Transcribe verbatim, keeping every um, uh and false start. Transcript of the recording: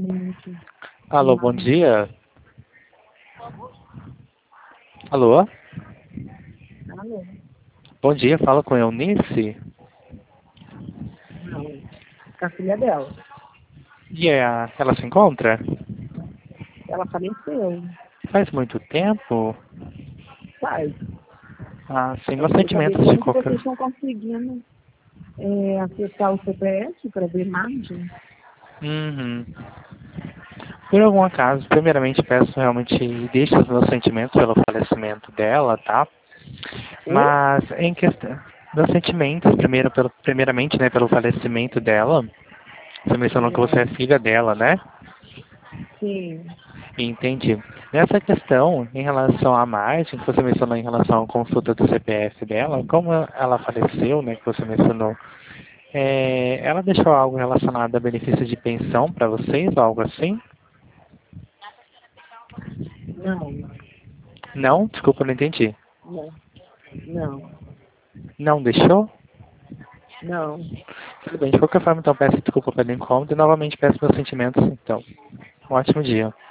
muito Alô, bom mal. dia. Alô? Alô? Bom dia, fala com a Eunice. Não, com a filha dela. E é, ela se encontra? Ela faleceu. Faz muito tempo? Faz. Ah, sim, Eu meus queria saber sentimentos de como que qualquer... vocês estão conseguindo é, acessar o C P F para ver imagem. Uhum. Por algum acaso, primeiramente peço realmente, deixe os meus sentimentos pelo falecimento dela, tá? Oi? Mas em questão, meus sentimentos, primeiro, pelo, primeiramente, né, pelo falecimento dela, você mencionou que você é É, filha dela, né? sim. Entendi. Nessa questão, em relação à margem, que você mencionou em relação à consulta do C P F dela, como ela faleceu, né, que você mencionou, é, ela deixou algo relacionado a benefício de pensão para vocês, algo assim? Não, Não? Desculpa, não entendi. não, não, Não deixou? não. Tudo bem, de qualquer forma, então peço desculpa pelo incômodo e novamente peço meus sentimentos, então. Um ótimo dia.